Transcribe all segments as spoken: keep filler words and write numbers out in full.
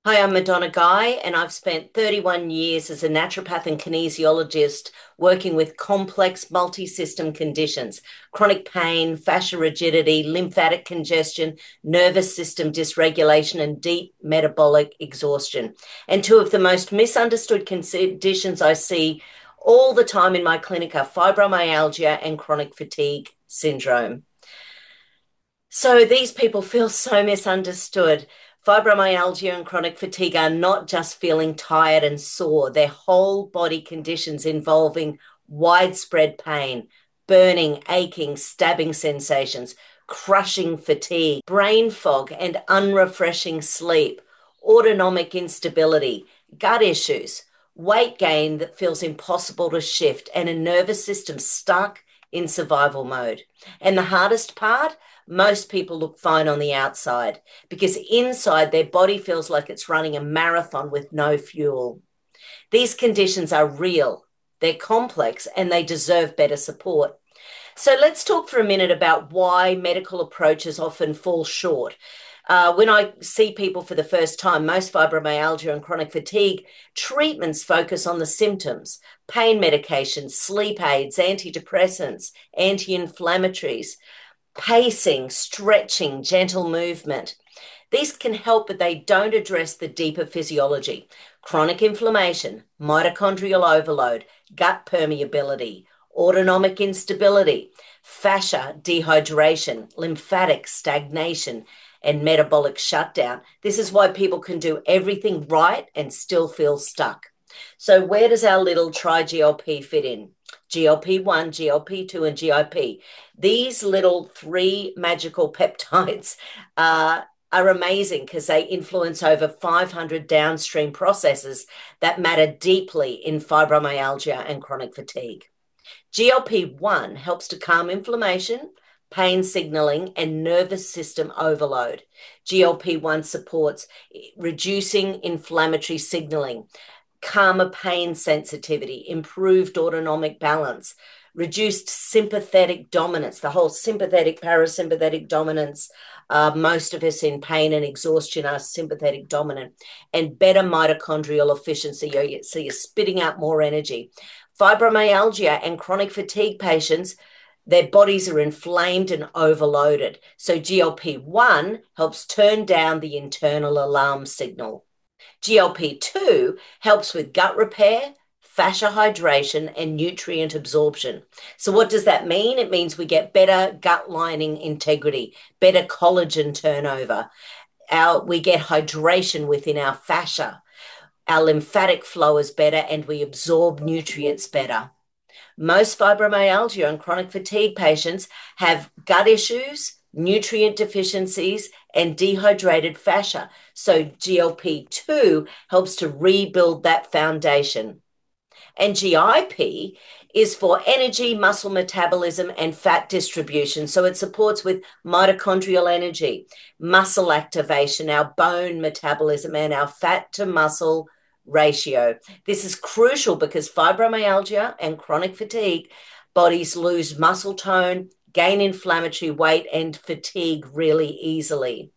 Hi, I'm Madonna Guy, and I've spent thirty-one years as a naturopath and kinesiologist working with complex multi-system conditions, chronic pain, fascia rigidity, lymphatic congestion, nervous system dysregulation, and deep metabolic exhaustion. And two of the most misunderstood conditions I see all the time in my clinic are fibromyalgia and chronic fatigue syndrome. So these people feel so misunderstood. Fibromyalgia and chronic fatigue are not just feeling tired and sore, they're whole body conditions involving widespread pain, burning, aching, stabbing sensations, crushing fatigue, brain fog, and unrefreshing sleep, autonomic instability, gut issues, weight gain that feels impossible to shift, and a nervous system stuck in survival mode. And the hardest part, most people look fine on the outside because inside their body feels like it's running a marathon with no fuel. These conditions are real, they're complex, and they deserve better support. So let's talk for a minute about why medical approaches often fall short. Uh, when I see people for the first time, most fibromyalgia and chronic fatigue treatments focus on the symptoms, pain medications, sleep aids, antidepressants, anti-inflammatories, pacing, stretching, gentle movement. These can help, but they don't address the deeper physiology: chronic inflammation, mitochondrial overload, gut permeability, autonomic instability, fascia dehydration, lymphatic stagnation, and metabolic shutdown. This is why people can do everything right and still feel stuck. So where does our little tri-G L P fit in? G L P one, G L P two, and G I P. These little three magical peptides uh, are amazing because they influence over five hundred downstream processes that matter deeply in fibromyalgia and chronic fatigue. G L P one helps to calm inflammation, pain signaling, and nervous system overload. G L P one supports reducing inflammatory signaling, calmer pain sensitivity, improved autonomic balance, reduced sympathetic dominance, the whole sympathetic parasympathetic dominance. Uh, most of us in pain and exhaustion are sympathetic dominant, and better mitochondrial efficiency. So you're spitting out more energy. Fibromyalgia and chronic fatigue patients, their bodies are inflamed and overloaded. So G L P one helps turn down the internal alarm signal. G L P two helps with gut repair, fascia hydration, and nutrient absorption. So what does that mean? It means we get better gut lining integrity, better collagen turnover. Our, we get hydration within our fascia. Our lymphatic flow is better and we absorb nutrients better. Most fibromyalgia and chronic fatigue patients have gut issues, nutrient deficiencies, and dehydrated fascia. So G L P two helps to rebuild that foundation. And G I P is for energy, muscle metabolism, and fat distribution. So it supports with mitochondrial energy, muscle activation, our bone metabolism, and our fat to muscle ratio. This is crucial because fibromyalgia and chronic fatigue, bodies lose muscle tone, gain inflammatory weight, and fatigue really easily.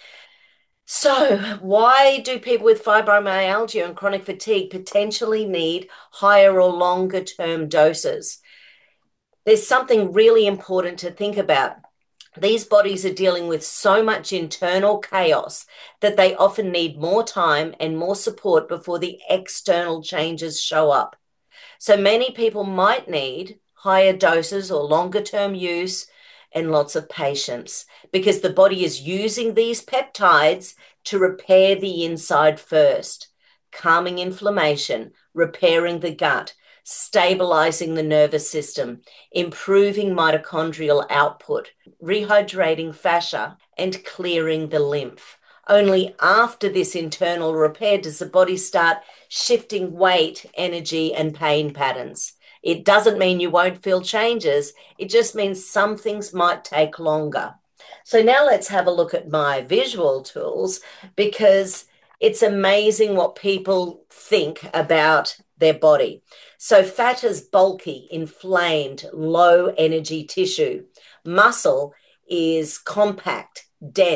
So, why do people with fibromyalgia and chronic fatigue potentially need higher or longer term doses? There's something really important to think about. These bodies are dealing with so much internal chaos that they often need more time and more support before the external changes show up. So many people might need higher doses or longer term use and lots of patience because the body is using these peptides to repair the inside first, calming inflammation, repairing the gut, stabilizing the nervous system, improving mitochondrial output, rehydrating fascia, and clearing the lymph. Only after this internal repair does the body start shifting weight, energy, and pain patterns. It doesn't mean you won't feel changes. It just means some things might take longer. So now let's have a look at my visual tools because it's amazing what people think about their body. So fat is bulky, inflamed, low energy tissue. Muscle is compact, dense,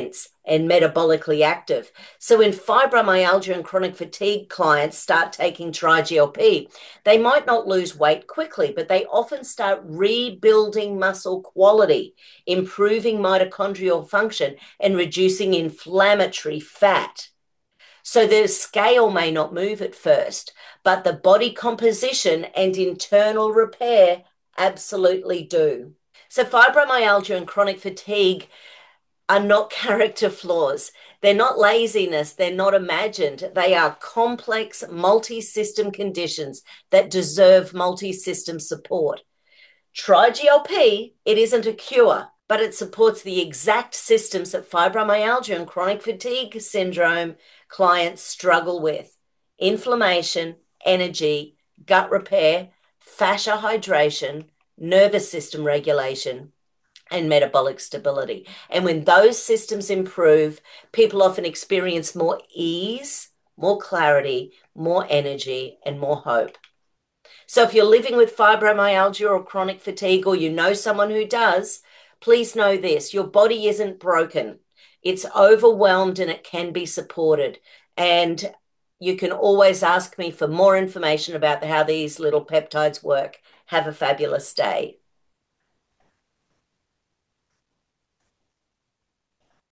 and metabolically active. So when fibromyalgia and chronic fatigue clients start taking Tri-G L P, they might not lose weight quickly, but they often start rebuilding muscle quality, improving mitochondrial function, and reducing inflammatory fat. So the scale may not move at first, but the body composition and internal repair absolutely do. So fibromyalgia and chronic fatigue are not character flaws. They're not laziness. They're not imagined. They are complex multi-system conditions that deserve multi-system support. Tri-G L P, it isn't a cure, but it supports the exact systems that fibromyalgia and chronic fatigue syndrome clients struggle with: inflammation, energy, gut repair, fascia hydration, nervous system regulation, and metabolic stability. And when those systems improve, people often experience more ease, more clarity, more energy, and more hope. So if you're living with fibromyalgia or chronic fatigue, or you know someone who does, please know this: your body isn't broken. It's overwhelmed and it can be supported. And you can always ask me for more information about how these little peptides work. Have a fabulous day.